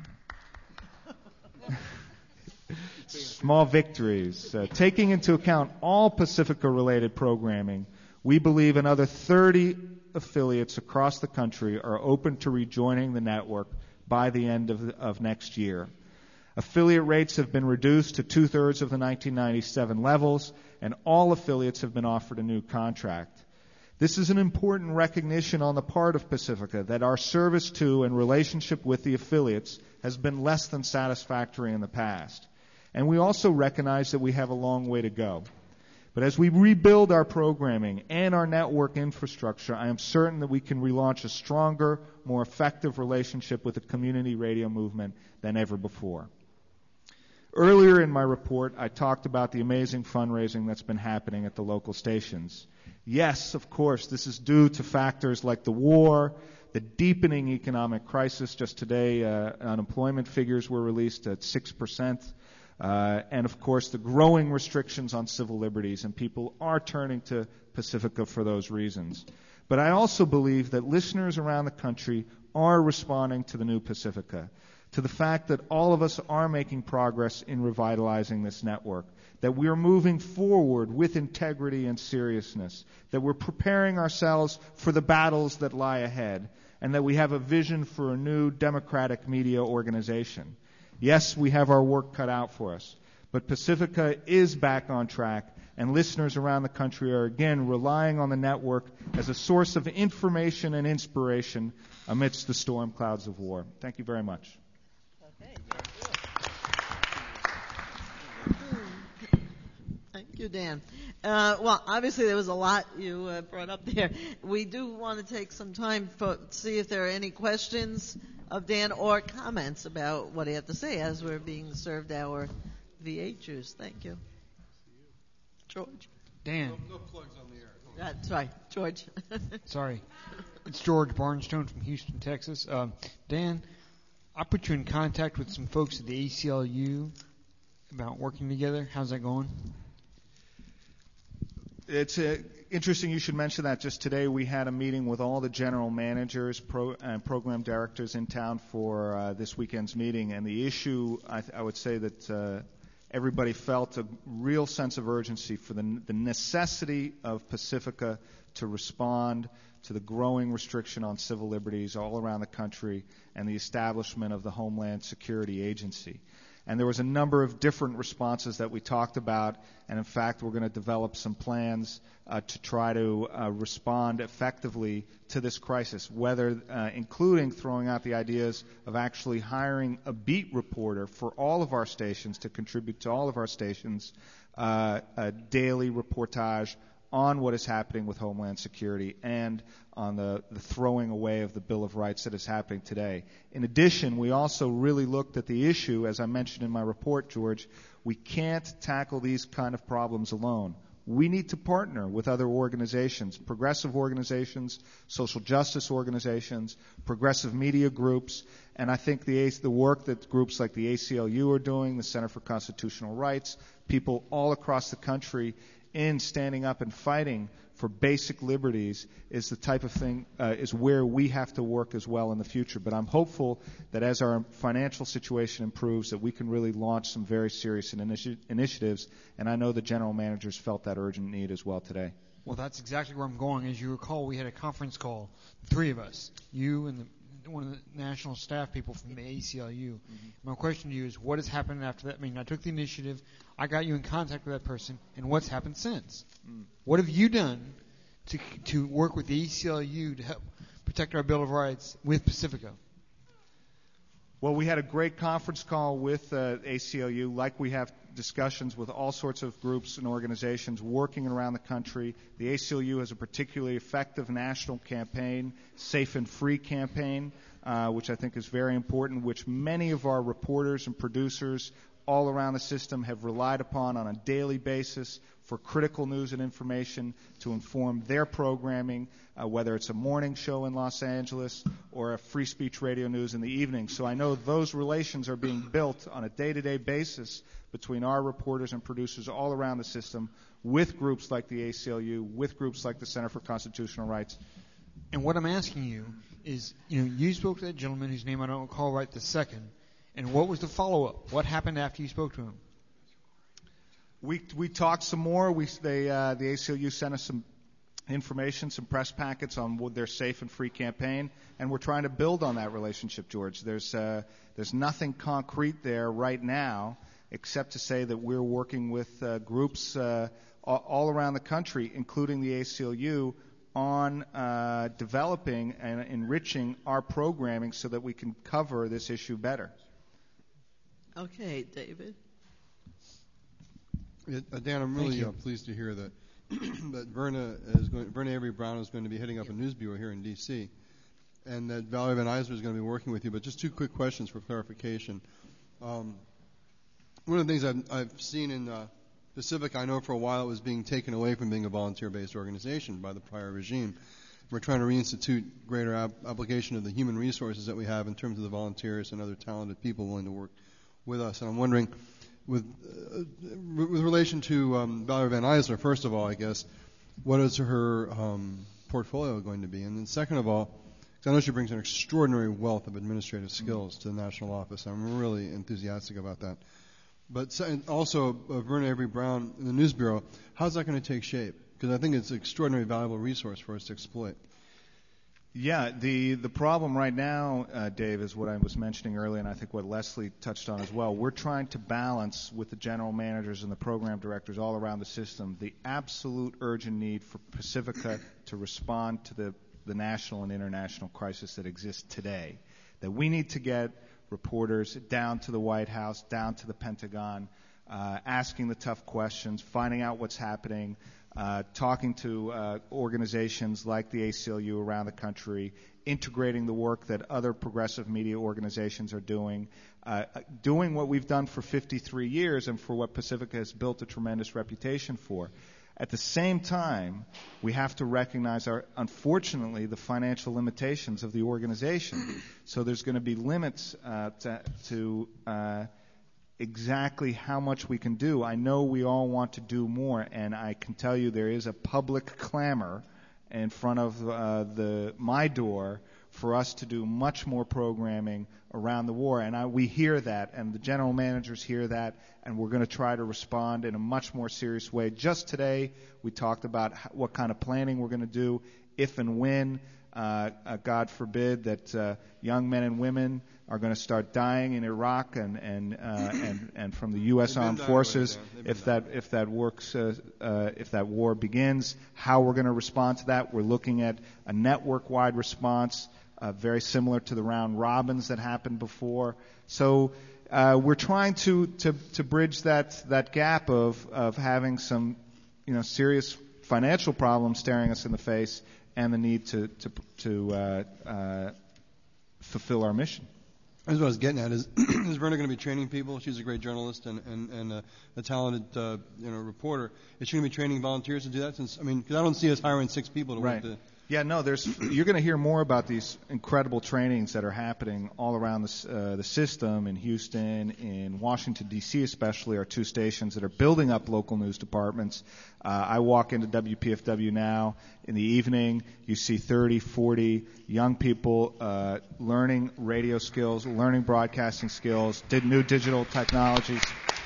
small victories, uh, taking into account all Pacifica-related programming, we believe another thirty affiliates across the country are open to rejoining the network by the end of, the, of next year. Affiliate rates have been reduced to two-thirds of the nineteen ninety-seven levels, and all affiliates have been offered a new contract. This is an important recognition on the part of Pacifica that our service to and relationship with the affiliates has been less than satisfactory in the past. And we also recognize that we have a long way to go. But as we rebuild our programming and our network infrastructure, I am certain that we can relaunch a stronger, more effective relationship with the community radio movement than ever before. Earlier in my report, I talked about the amazing fundraising that's been happening at the local stations. Yes, of course, this is due to factors like the war, the deepening economic crisis. Just today, uh, unemployment figures were released at six percent. Uh, and, of course, the growing restrictions on civil liberties, and people are turning to Pacifica for those reasons. But I also believe that listeners around the country are responding to the new Pacifica, to the fact that all of us are making progress in revitalizing this network, that we are moving forward with integrity and seriousness, that we're preparing ourselves for the battles that lie ahead, and that we have a vision for a new democratic media organization. Yes, we have our work cut out for us, but Pacifica is back on track, and listeners around the country are again relying on the network as a source of information and inspiration amidst the storm clouds of war. Thank you very much. Okay. Thank you, Dan. Uh, well, obviously there was a lot you uh, brought up there. We do want to take some time to see if there are any questions of Dan or comments about what he had to say as we're being served our V eight juice. Thank you. George. Dan. No, no plugs on the air. That's right, George. Sorry. It's George Barnstone from Houston, Texas. Um, Dan, I put you in contact with some folks at the A C L U about working together. How's that going? It's uh, interesting you should mention that. Just today we had a meeting with all the general managers pro, and program directors in town for uh, this weekend's meeting, and the issue, I, th- I would say that uh, everybody felt a real sense of urgency for the, the necessity of Pacifica to respond to the growing restriction on civil liberties all around the country and the establishment of the Homeland Security Agency. And there was a number of different responses that we talked about, and in fact, we're going to develop some plans uh, to try to uh, respond effectively to this crisis, whether uh, including throwing out the ideas of actually hiring a beat reporter for all of our stations to contribute to all of our stations uh, a daily reportage on what is happening with Homeland Security and on the, the throwing away of the Bill of Rights that is happening today. In addition, we also really looked at the issue, as I mentioned in my report, George, we can't tackle these kind of problems alone. We need to partner with other organizations, progressive organizations, social justice organizations, progressive media groups, and I think the, the work that groups like the A C L U are doing, the Center for Constitutional Rights, people all across the country in standing up and fighting for basic liberties is the type of thing, uh, is where we have to work as well in the future. But I'm hopeful that as our financial situation improves, that we can really launch some very serious initi- initiatives, and I know the general managers felt that urgent need as well today. Well, that's exactly where I'm going. As you recall, we had a conference call, three of us, you and the one of the national staff people from the A C L U. Mm-hmm. My question to you is, what has happened after that? I mean, I took the initiative, I got you in contact with that person, and what's happened since? Mm. What have you done to to work with the A C L U to help protect our Bill of Rights with Pacifica? Well, we had a great conference call with uh, A C L U, like we have discussions with all sorts of groups and organizations working around the country. The A C L U has a particularly effective national campaign, Safe and Free campaign, uh, which I think is very important, which many of our reporters and producers all around the system have relied upon on a daily basis for critical news and information to inform their programming, uh, whether it's a morning show in Los Angeles or a free speech radio news in the evening. So I know those relations are being built on a day-to-day basis between our reporters and producers all around the system with groups like the A C L U, with groups like the Center for Constitutional Rights. And what I'm asking you is, you know, you spoke to that gentleman whose name I don't recall right this second, and what was the follow-up? What happened after you spoke to him? We we talked some more. We they uh, the A C L U sent us some information, some press packets on their Safe and Free campaign, and we're trying to build on that relationship, George. There's uh, there's nothing concrete there right now, except to say that we're working with uh, groups uh, all, all around the country, including the A C L U, on uh, developing and enriching our programming so that we can cover this issue better. Okay, David. Yeah, uh, Dan, I'm really uh, pleased to hear that that Verna is going, Verna Avery Brown is going to be heading up a news bureau here in D C, and that Valerie Van Eisler is going to be working with you. But just two quick questions for clarification. Um, one of the things I've, I've seen in uh, Pacific, I know for a while it was being taken away from being a volunteer-based organization by the prior regime. We're trying to reinstitute greater ab- application of the human resources that we have in terms of the volunteers and other talented people willing to work with us. And I'm wondering, with uh, with relation to um, Valerie Van Eisler, first of all, I guess, what is her um, portfolio going to be? And then second of all, because I know she brings an extraordinary wealth of administrative skills to the national office. I'm really enthusiastic about that. But also, uh, Verna Avery Brown in the News Bureau, how's that going to take shape? Because I think it's an extraordinarily valuable resource for us to exploit. Yeah, the, the problem right now, uh, Dave, is what I was mentioning earlier, and I think what Leslie touched on as well. We're trying to balance with the general managers and the program directors all around the system the absolute urgent need for Pacifica to respond to the, the national and international crisis that exists today. That we need to get reporters down to the White House, down to the Pentagon, uh, asking the tough questions, finding out what's happening, Uh, talking to uh, organizations like the A C L U around the country, integrating the work that other progressive media organizations are doing, uh, doing what we've done for fifty-three years and for what Pacifica has built a tremendous reputation for. At the same time, we have to recognize, our, unfortunately, the financial limitations of the organization. So there's going to be limits uh, to, to uh, exactly how much we can do. I know we all want to do more, and I can tell you there is a public clamor in front of uh, the my door for us to do much more programming around the war. And I, we hear that, and the general managers hear that, and we're going to try to respond in a much more serious way. Just today, we talked about how, what kind of planning we're going to do if and when, uh, uh, God forbid, that uh, young men and women are going to start dying in Iraq and and uh, and, and from the U S Armed Forces. If that if that works, uh, uh, if that war begins, how we're going to respond to that? We're looking at a network-wide response, uh, very similar to the round robins that happened before. So uh, we're trying to, to to bridge that that gap of of having some, you know, serious financial problems staring us in the face, and the need to to to uh, uh, fulfill our mission. That's what I was getting at. Is is Verna going to be training people? She's a great journalist and and, and a, a talented uh, you know reporter. Is she going to be training volunteers to do that? Since I mean, because I don't see us hiring six people to right. work the. Yeah, no. There's you're going to hear more about these incredible trainings that are happening all around the uh, the system in Houston, in Washington D C especially, are two stations that are building up local news departments. Uh, I walk into W P F W now in the evening. You see thirty, forty young people uh, learning radio skills, learning broadcasting skills, did new digital technologies.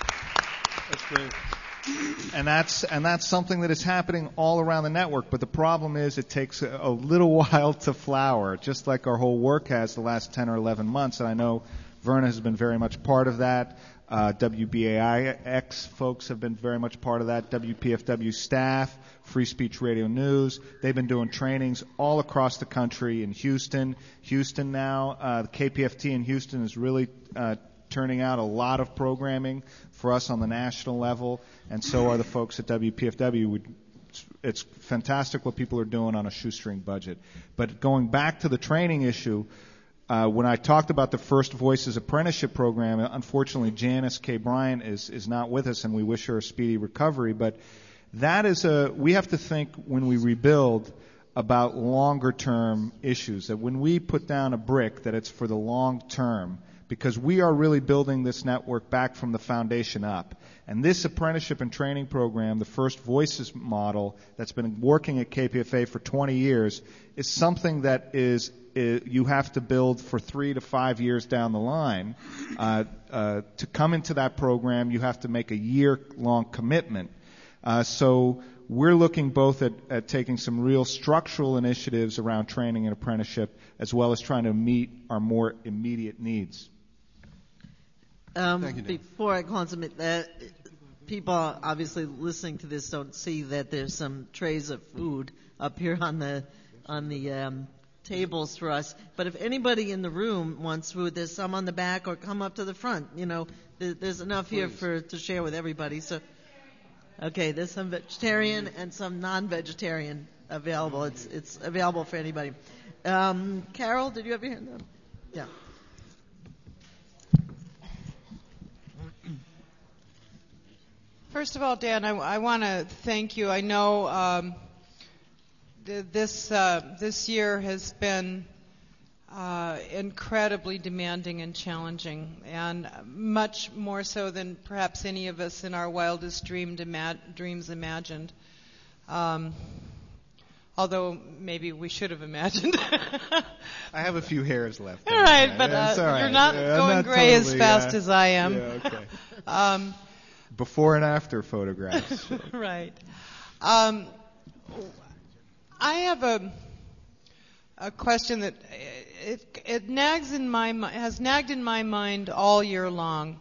That's great. And that's and that's something that is happening all around the network. But the problem is it takes a, a little while to flower, just like our whole work has the last ten or eleven months. And I know Verna has been very much part of that. Uh, W B A I X folks have been very much part of that. W P F W staff, Free Speech Radio News, they've been doing trainings all across the country in Houston. Houston now, uh, the K P F T in Houston is really uh, turning out a lot of programming for us on the national level, and so are the folks at W P F W. It's fantastic what people are doing on a shoestring budget. But going back to the training issue, uh, when I talked about the First Voices apprenticeship program, unfortunately Janice K. Bryant is, is not with us, and we wish her a speedy recovery. But that is a, we have to think when we rebuild about longer term issues, that when we put down a brick, that it's for the long term, because we are really building this network back from the foundation up. And this apprenticeship and training program, the First Voices model that's been working at K P F A for twenty years, is something that is, is you have to build for three to five years down the line. Uh, uh, to come into that program, you have to make a year-long commitment. Uh, so we're looking both at, at taking some real structural initiatives around training and apprenticeship, as well as trying to meet our more immediate needs. Um, Thank you, Dan. before I call on some, uh, people obviously listening to this don't see that there's some trays of food up here on the on the um, tables for us. But if anybody in the room wants food, there's some on the back, or come up to the front. You know, there, there's enough Please. here for to share with everybody. So, okay, there's some vegetarian and some non-vegetarian available. It's it's available for anybody. Um, Carol, did you have your hand up? Yeah. First of all, Dan, I, I want to thank you. I know um, th- this uh, this year has been uh, incredibly demanding and challenging, and much more so than perhaps any of us in our wildest dreamed ima- dreams imagined. Um, although maybe we should have imagined. I have a few hairs left. All right, but uh, all right. you're not Yeah, going not gray totally, as fast uh, as I am. Yeah, okay. um, Before and after photographs. Right. Um, I have a a question that it, it nags in my mi- has nagged in my mind all year long,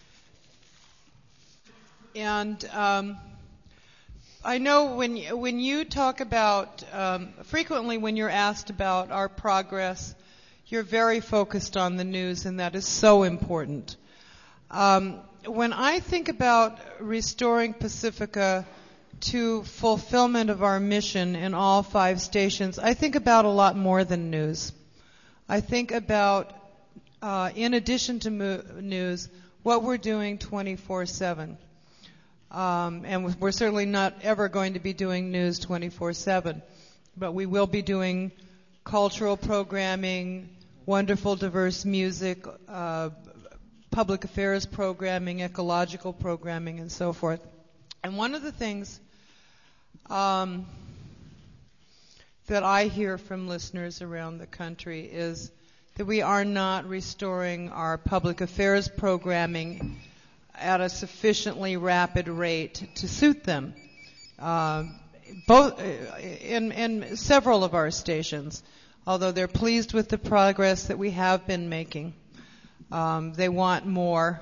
and um, I know when y- when you talk about um, frequently when you're asked about our progress, you're very focused on the news, and that is so important. Um, when I think about restoring Pacifica to fulfillment of our mission in all five stations, I think about a lot more than news. I think about, uh, in addition to mo- news, what we're doing twenty-four seven. Um, and we're certainly not ever going to be doing news twenty-four seven, but we will be doing cultural programming, wonderful diverse music, uh, public affairs programming, ecological programming, and so forth. And one of the things um, that I hear from listeners around the country is that we are not restoring our public affairs programming at a sufficiently rapid rate to suit them. Uh, both in, in several of our stations, although they're pleased with the progress that we have been making. Um, they want more.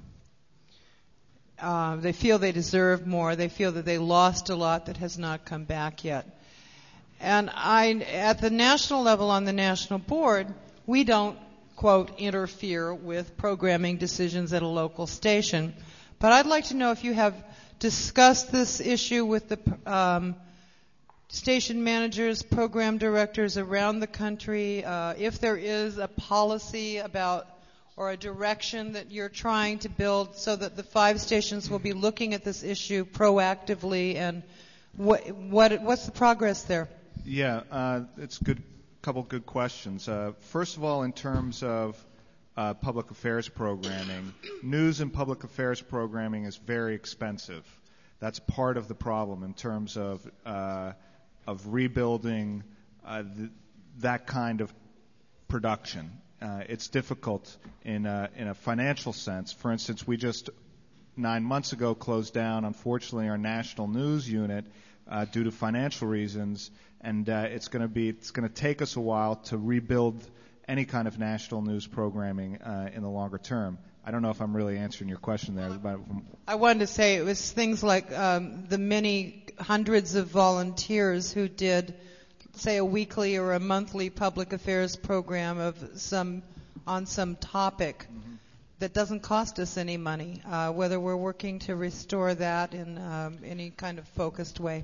Uh, they feel they deserve more. They feel that they lost a lot that has not come back yet. And I, at the national level, on the national board, we don't, quote, interfere with programming decisions at a local station. But I'd like to know if you have discussed this issue with the um, station managers, program directors around the country, uh, if there is a policy about or a direction that you're trying to build so that the five stations will be looking at this issue proactively, and what, what what's the progress there? Yeah, uh, it's a good couple good questions. Uh, first of all, in terms of uh, public affairs programming, news and public affairs programming is very expensive. That's part of the problem in terms of uh, of rebuilding uh, th- that kind of production. Uh, it's difficult in a, in a financial sense. For instance, we just nine months ago closed down, unfortunately, our national news unit uh, due to financial reasons, and uh, it's going to be it's going to take us a while to rebuild any kind of national news programming uh, in the longer term. I don't know if I'm really answering your question there. But I wanted to say it was things like um, the many hundreds of volunteers who did, say, a weekly or a monthly public affairs program of some on some topic mm-hmm. that doesn't cost us any money, uh, whether we're working to restore that in um, any kind of focused way.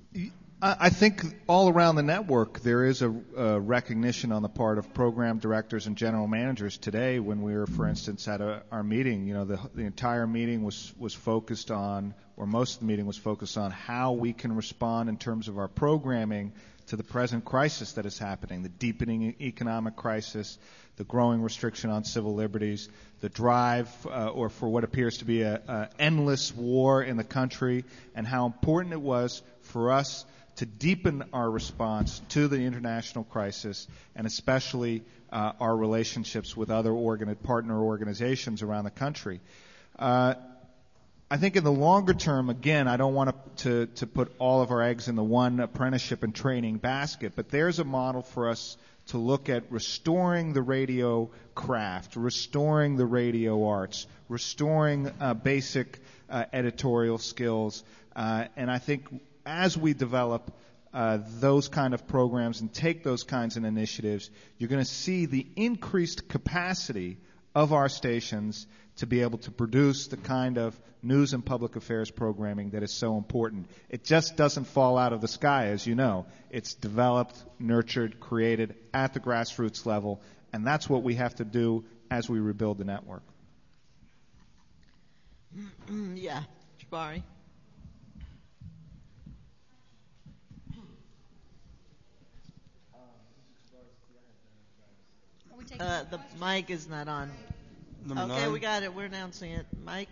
I think all around the network there is a, a recognition on the part of program directors and general managers today. When we were, for instance, at a, our meeting, you know, the, the entire meeting was, was focused on, or most of the meeting was focused on how we can respond in terms of our programming to the present crisis that is happening, the deepening economic crisis, the growing restriction on civil liberties, the drive uh, or for what appears to be an endless war in the country, and how important it was for us to deepen our response to the international crisis, and especially uh, our relationships with other organ- partner organizations around the country. Uh, I think in the longer term, again, I don't want to, to put all of our eggs in the one apprenticeship and training basket, but there's a model for us to look at restoring the radio craft, restoring the radio arts, restoring uh, basic uh, editorial skills, uh, and I think as we develop uh, those kind of programs and take those kinds of initiatives, you're going to see the increased capacity of our stations to be able to produce the kind of news and public affairs programming that is so important. It just doesn't fall out of the sky, as you know. It's developed, nurtured, created at the grassroots level, and that's what we have to do as we rebuild the network. Yeah, Jabari. Uh, the mic is not on. Number okay, nine. we got it. We're announcing it. Mike?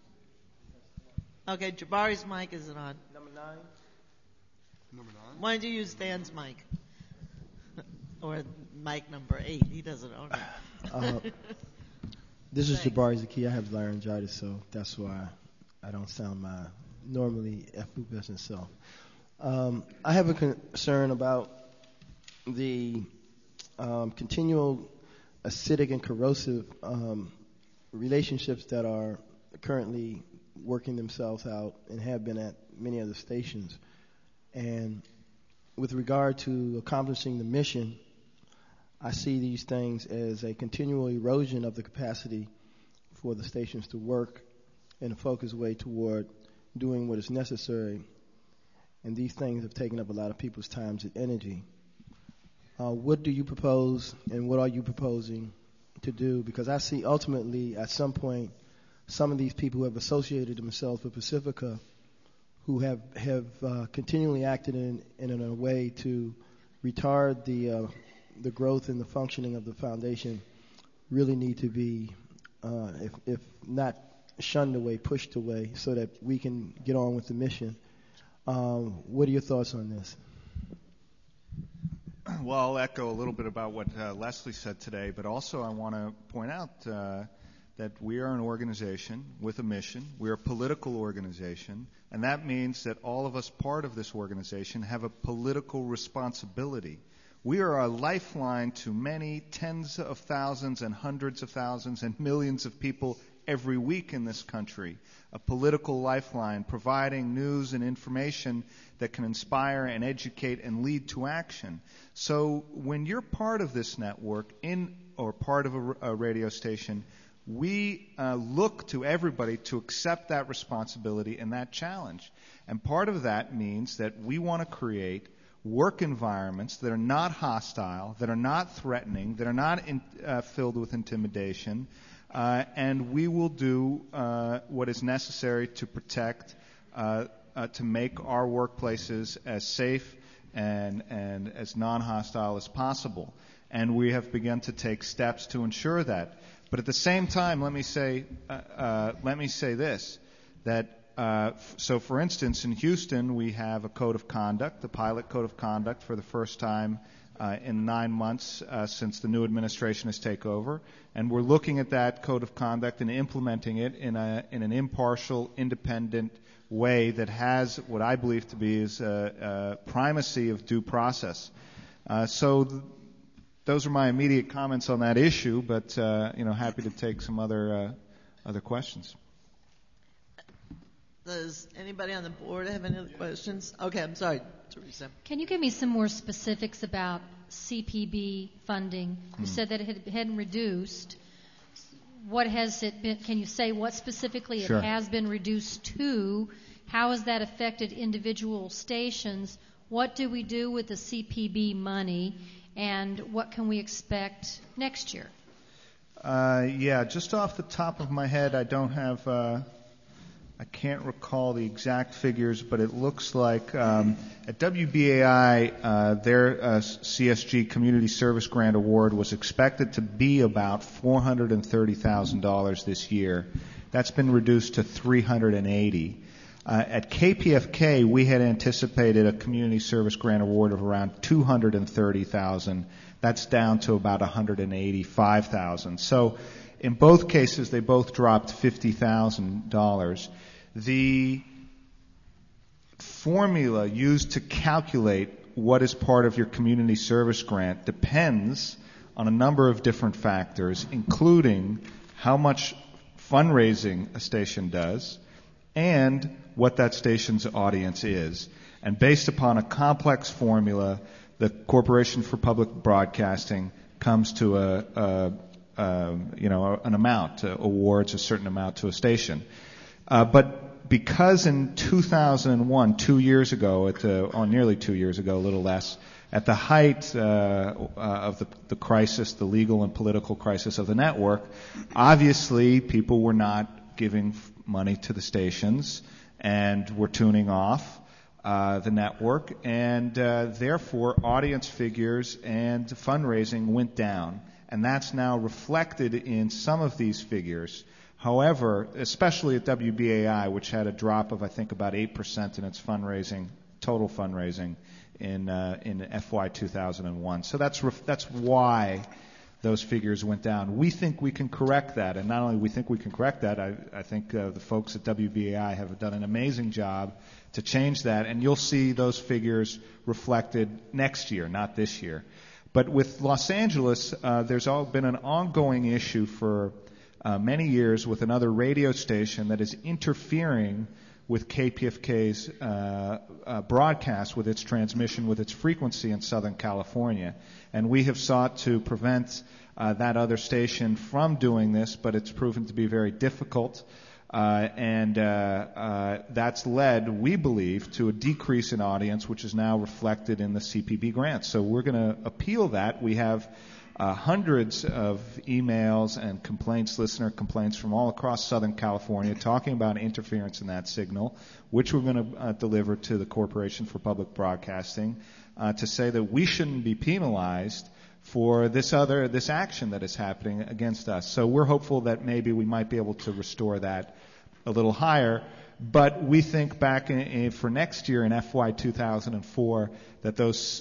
Okay, Jabari's mic isn't on. Number nine. Number nine. Why don't you use Dan's mic? Or mic number eight. He doesn't own it. Uh, this is Jabari Zaki. I have laryngitis, so that's why I don't sound my normally effervescent self. Um, I have a concern about the um, continual acidic and corrosive um, relationships that are currently working themselves out and have been at many of the stations. And with regard to accomplishing the mission, I see these things as a continual erosion of the capacity for the stations to work in a focused way toward doing what is necessary. And these things have taken up a lot of people's time and energy. Uh, what do you propose, and what are you proposing to do? Because I see ultimately at some point some of these people who have associated themselves with Pacifica who have, have uh, continually acted in, in a way to retard the uh, the growth and the functioning of the foundation really need to be, uh, if, if not shunned away, pushed away so that we can get on with the mission. Um, what are your thoughts on this? Well, I'll echo a little bit about what uh, Leslie said today, but also I want to point out uh, that we are an organization with a mission. We're a political organization, and that means that all of us part of this organization have a political responsibility. We are a lifeline to many tens of thousands and hundreds of thousands and millions of people every week in this country, a political lifeline providing news and information that can inspire and educate and lead to action. So when you're part of this network in or part of a, a radio station, we uh, look to everybody to accept that responsibility and that challenge. And part of that means that we want to create work environments that are not hostile, that are not threatening, that are not in, uh, filled with intimidation, uh, and we will do uh, what is necessary to protect, uh, uh, to make our workplaces as safe and, and as non-hostile as possible. And we have begun to take steps to ensure that. But at the same time, let me say, uh, uh, let me say this, that Uh, f- so, for instance, in Houston, we have a code of conduct, the pilot code of conduct, for the first time uh, in nine months uh, since the new administration has taken over, and we're looking at that code of conduct and implementing it in a in an impartial, independent way that has what I believe to be is a, a primacy of due process. Uh, so. Th- those are my immediate comments on that issue, but uh, you know, happy to take some other uh, other questions. Does anybody on the board have any other questions? Okay, I'm sorry, Teresa. Can you give me some more specifics about C P B funding? You Hmm. said that it had, hadn't reduced. What has it been? Can you say what specifically Sure. it has been reduced to? How has that affected individual stations? What do we do with the C P B money? And what can we expect next year? Uh, yeah, just off the top of my head, I don't have, uh, I can't recall the exact figures, but it looks like um, at W B A I, uh, their uh, C S G Community Service Grant Award was expected to be about four hundred thirty thousand dollars this year. That's been reduced to three hundred eighty thousand dollars. Uh, at K P F K, we had anticipated a community service grant award of around two hundred thirty thousand dollars. That's down to about one hundred eighty-five thousand dollars. So in both cases, they both dropped fifty thousand dollars. The formula used to calculate what is part of your community service grant depends on a number of different factors, including how much fundraising a station does and what that station's audience is. And based upon a complex formula, the Corporation for Public Broadcasting comes to a, a, a you know, an amount, uh, awards a certain amount to a station. Uh, but because in two thousand one, two years ago, at the, oh, nearly two years ago, a little less, at the height uh, uh, of the, the crisis, the legal and political crisis of the network, obviously people were not giving money to the stations and were tuning off uh, the network, and uh, therefore audience figures and fundraising went down, and that's now reflected in some of these figures. However, especially at W B A I, which had a drop of I think about eight percent in its fundraising, total fundraising in uh, in F Y two thousand one. So that's ref- that's why those figures went down. We think we can correct that, and not only we think we can correct that, I, I think uh, the folks at W B A I have done an amazing job to change that, and you'll see those figures reflected next year, not this year. But with Los Angeles, uh, there's all been an ongoing issue for uh, many years with another radio station that is interfering with K P F K's uh, uh, broadcast, with its transmission, with its frequency in Southern California. And we have sought to prevent uh, that other station from doing this, but it's proven to be very difficult. Uh, and uh, uh, that's led, we believe, to a decrease in audience, which is now reflected in the C P B grants. So we're going to appeal that. We have uh, hundreds of emails and complaints, listener complaints from all across Southern California talking about interference in that signal, which we're going to uh, deliver to the Corporation for Public Broadcasting uh, to say that we shouldn't be penalized for this other this action that is happening against us. So we're hopeful that maybe we might be able to restore that a little higher. But we think back in, in, for next year in F Y two thousand four that those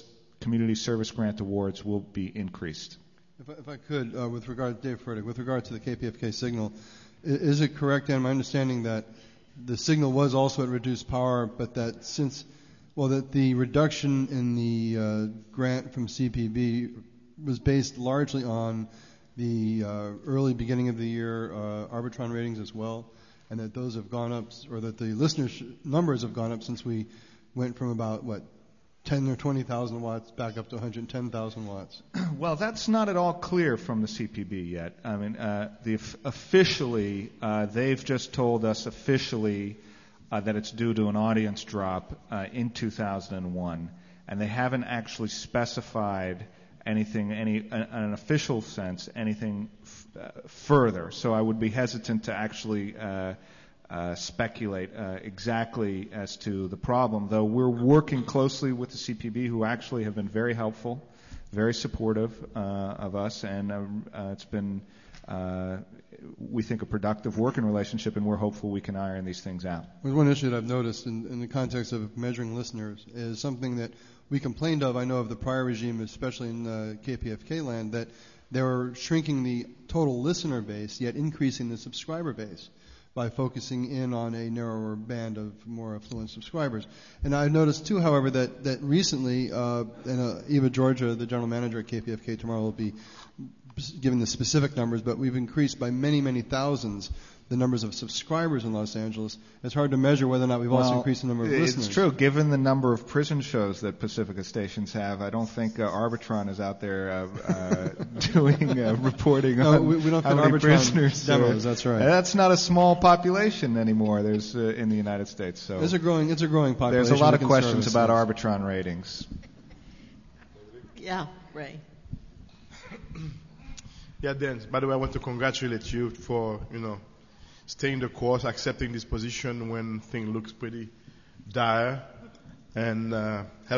community service grant awards will be increased. If I, if I could, uh, with regard, Dave Furtick, with regard to the K P F K signal, i- is it correct, and my understanding that the signal was also at reduced power, but that since, well, that the reduction in the uh, grant from C P B was based largely on the uh, early beginning of the year uh, Arbitron ratings as well, and that those have gone up, or that the listeners numbers have gone up since we went from about, what, ten or twenty thousand watts back up to one hundred ten thousand watts? Well, that's not at all clear from the C P B yet. I mean, uh, the officially, uh, they've just told us officially uh, that it's due to an audience drop uh, in two thousand one, and they haven't actually specified anything, any, in an official sense, anything f- uh, further. So I would be hesitant to actually uh, uh, speculate uh, exactly as to the problem, though we're working closely with the C P B, who actually have been very helpful, very supportive uh, of us, and uh, uh, it's been, uh, we think, a productive working relationship, and we're hopeful we can iron these things out. Well, one issue that I've noticed in, in the context of measuring listeners is something that we complained of, I know, of the prior regime, especially in uh, K P F K land, that they were shrinking the total listener base, yet increasing the subscriber base by focusing in on a narrower band of more affluent subscribers. And I noticed, too, however, that, that recently, uh, and uh, Eva Georgia, the general manager at K P F K tomorrow, will be giving the specific numbers, but we've increased by many, many thousands the numbers of subscribers in Los Angeles. It's hard to measure whether or not we've Well, also increased the number of it's listeners. It's true. Given the number of prison shows that Pacifica stations have, I don't think uh, Arbitron is out there uh, uh, doing uh, reporting No, on we- we don't how get many Arbitron prisoners. demos, uh, that's right. That's not a small population anymore. There's uh, in the United States. So It's a growing, it's a growing population. there's a lot of that can questions service about us. Arbitron ratings. Yeah, Ray. Yeah, Dan, by the way, I want to congratulate you for, you know, staying the course, accepting this position when things looks pretty dire, and uh,